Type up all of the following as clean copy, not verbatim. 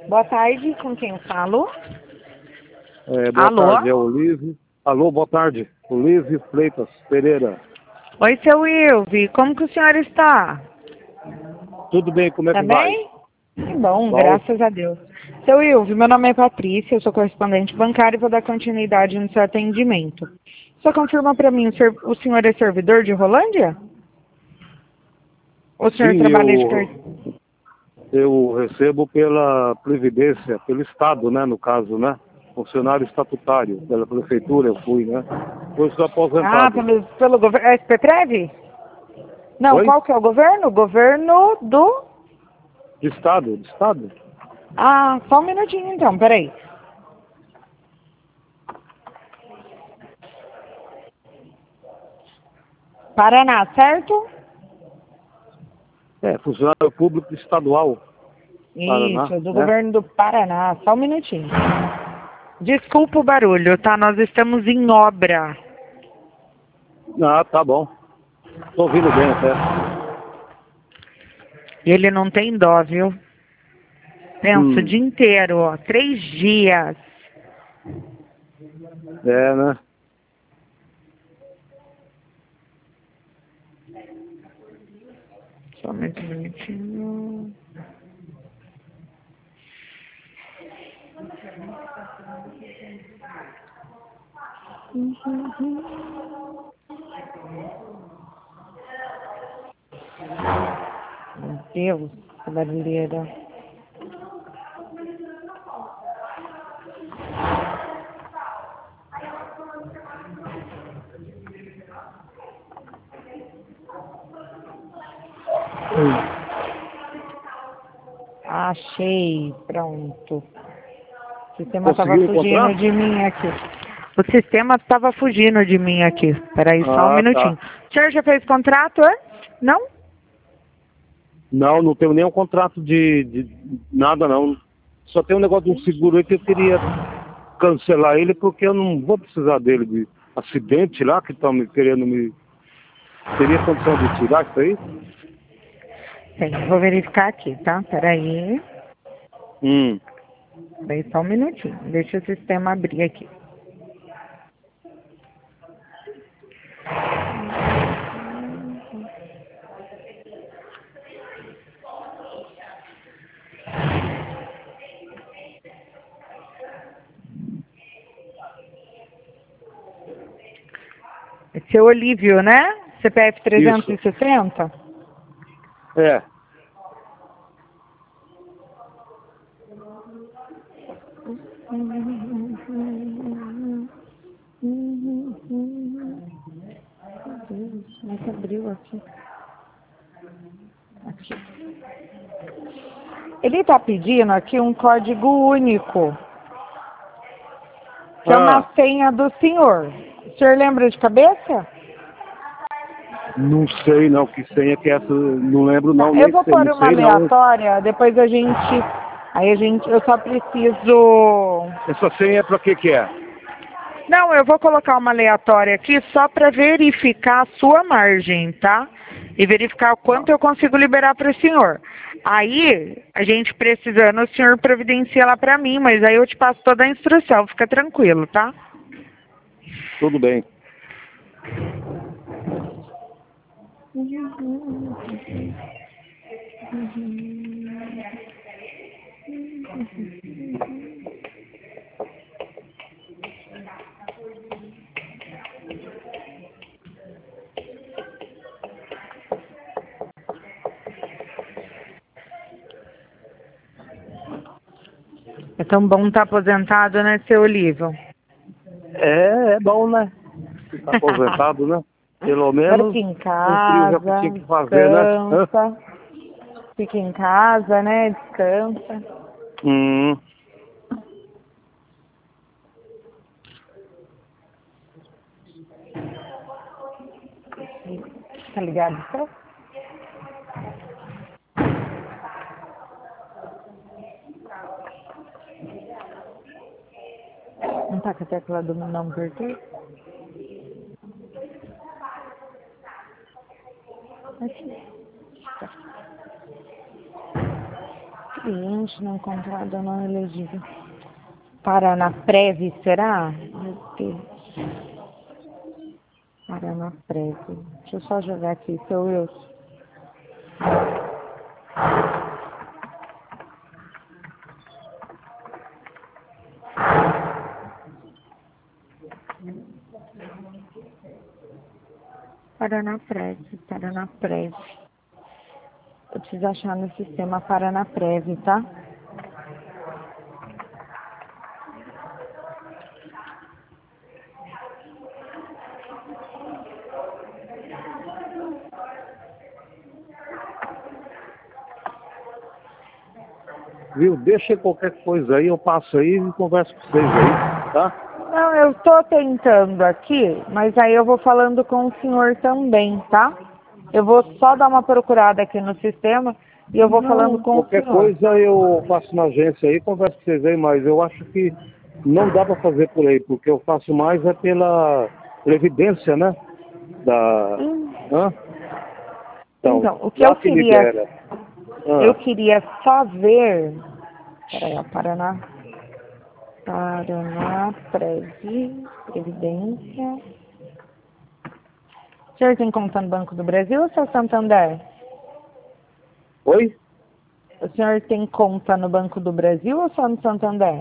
Boa tarde, com quem eu falo? Boa Alô? tarde, é o Olívio. Alô, boa tarde. Olívio Freitas Pereira. Oi, seu Wilvi, como que o senhor está? Tudo bem, como é Tá que vai? bem? Que bom, Bom. graças a Deus. Seu Wilvi, meu nome é Patrícia, eu sou correspondente bancário e vou dar continuidade no seu atendimento. Só confirma para mim, o senhor é servidor de Rolândia? Ou o senhor Sim, trabalha de carteira? eu recebo pela Previdência, pelo Estado, né, no caso, né? Funcionário estatutário, pela prefeitura eu fui, né? Hoje sou Ah, aposentado. pelo governo. SPTREV? Não, Oi? qual que é o governo? Governo do... De Estado, de Estado? Ah, só um minutinho então, peraí. Paraná, certo? Funcionário público estadual, Paraná, Isso, do né? governo do Paraná. Só um minutinho. Desculpa o barulho, tá? Nós estamos em obra. Ah, tá bom. Tô ouvindo bem até. Ele não tem dó, viu? Pensa o Hum, dia inteiro, ó. 3 dias. né? Só mais um minutinho. Meu Deus, que barulheira. Achei, pronto. O sistema estava Conseguiu fugindo encontrar? de mim aqui. O sistema estava fugindo de mim aqui. Peraí, só um Ah, minutinho. tá. O senhor já fez contrato antes? Não? Não, não tenho nenhum contrato de nada, não. Só tem um negócio de um seguro aí que eu queria cancelar ele porque eu não vou precisar dele de acidente lá que estão me querendo me... Teria condição de tirar isso aí? Tem, vou verificar aqui, tá? Peraí. Hum. Peraí só um minutinho. Deixa o sistema abrir aqui. É seu Olívio, né? CPF Isso. 360? É. Como que abriu aqui? Aqui. Ele está pedindo aqui um código único, que é uma Ah, senha do senhor. O senhor lembra de cabeça? não sei não que senha que é essa, não lembro Tá, não, eu nem vou sei, pôr não uma sei não. aleatória, depois a gente... eu só preciso... Essa senha é pra que é? Não, eu vou colocar uma aleatória aqui só para verificar a sua margem, tá? E verificar o quanto eu consigo liberar para o senhor. Aí, a gente precisando, o senhor providencia lá para mim, mas aí eu te passo toda a instrução, fica tranquilo, tá? Tudo bem. É tão bom estar aposentado, né, seu Olívio? É bom, né? Ficar aposentado, né? Pelo Agora menos fica em cumpriu já o que tinha casa, que fazer, né? Hã? descansa. Fica em casa, né, descansa. Hum. Tá ligado, seu? Não tá com a tecla do meu nome por quê? Aqui. Tá. Cliente não encontrado não elegível. Paranaprev, será? Meu Deus. Paranaprev. Deixa eu só jogar aqui, seu Wilson. Paranaprev. Eu preciso achar no sistema Paranaprev, tá? Viu? Deixa qualquer coisa aí, eu passo aí e converso com vocês aí, tá? Não, eu tô tentando aqui, mas aí eu vou falando com o senhor também, tá? Eu vou só dar uma procurada aqui no sistema e eu vou falando com o Qualquer senhor. coisa eu faço na agência aí, converso com vocês aí, mas eu acho que não dá para fazer por aí, porque eu faço mais é pela evidência, né? Hã? Então, o que lá eu queria... libera. Eu queria só ver... Peraí, ó, Previdência... O senhor tem conta no Banco do Brasil ou seu Santander? Oi? O senhor tem conta no Banco do Brasil ou só no Santander?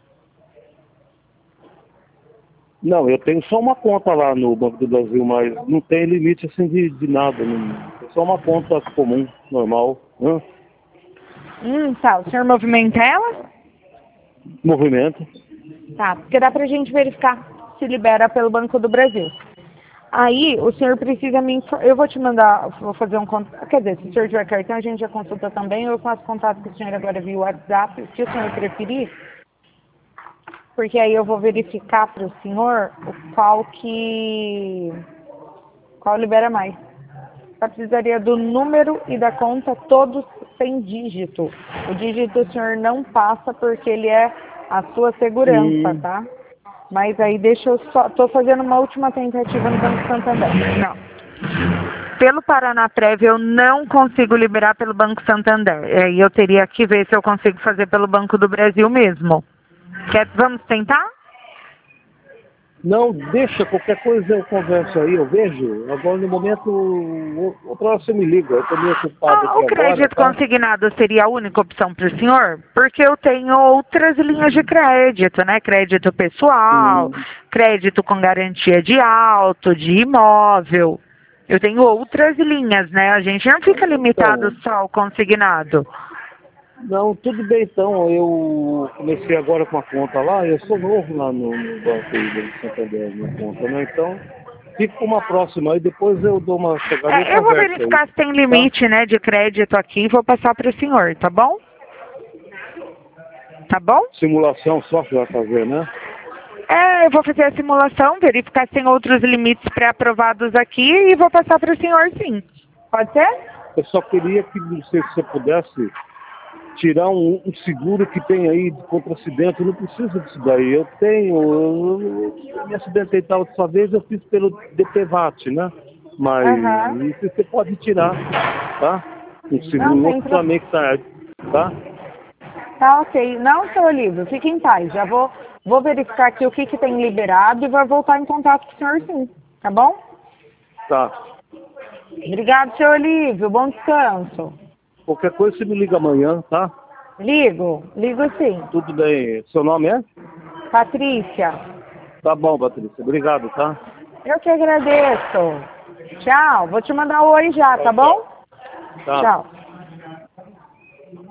Não, eu tenho só uma conta lá no Banco do Brasil, mas não tem limite assim de nada. É só uma conta comum, normal. Hã? Tá. O senhor movimenta ela? Movimento. Tá, porque dá pra gente verificar se libera pelo Banco do Brasil. Aí, o senhor precisa me informar. Eu vou te mandar, vou fazer um contato. Quer dizer, se o senhor tiver cartão, a gente já consulta também. Eu faço contato com o senhor agora via WhatsApp, se o senhor preferir. Porque aí eu vou verificar para o senhor qual libera mais. Só precisaria do número e da conta, todos sem dígito. O dígito o senhor não passa porque ele é a sua segurança, tá? Mas aí deixa eu só... Tô fazendo uma última tentativa no Banco Santander. Não. Pelo Paranaprev eu não consigo liberar pelo Banco Santander. Aí eu teria que ver se eu consigo fazer pelo Banco do Brasil mesmo. Vamos tentar? Não, deixa, qualquer coisa eu converso aí, eu vejo. Agora no momento, outra hora você me liga, eu estou meio ocupado aqui O crédito agora, tá? consignado seria a única opção para o senhor? Porque eu tenho outras linhas de crédito, né? Crédito pessoal, crédito com garantia de auto, de imóvel. Eu tenho outras linhas, né? A gente não fica limitado só ao consignado. Não, tudo bem então, eu comecei agora com a conta lá, eu sou novo lá no Banco do Santander, na conta, né? Então, fica para uma próxima, aí depois eu dou uma chegada e Eu vou converso verificar aí, se tem limite, tá? né, de crédito aqui e vou passar para o senhor, tá bom? Tá bom? Simulação só que vai fazer, né? Eu vou fazer a simulação, verificar se tem outros limites pré-aprovados aqui e vou passar para o senhor, sim. Pode ser? Eu só queria que, não sei se você pudesse tirar um seguro que tem aí contra acidente. Eu não preciso disso daí. Eu me acidentei tal dessa vez, eu fiz pelo DPVAT, né? Mas isso você pode tirar, tá? Um seguro outro também que tá, tá? Tá ok. Não, seu Olívio, fique em paz. Já vou verificar aqui o que tem liberado e vou voltar em contato com o senhor, sim. Tá bom? Tá. Obrigado, seu Olívio. Bom descanso. Qualquer coisa você me liga amanhã, tá? Ligo sim. Tudo bem. Seu nome é? Patrícia. Tá bom, Patrícia. Obrigado, tá? Eu que agradeço. Tchau. Vou te mandar um oi já, tá bom? Tá. Tchau.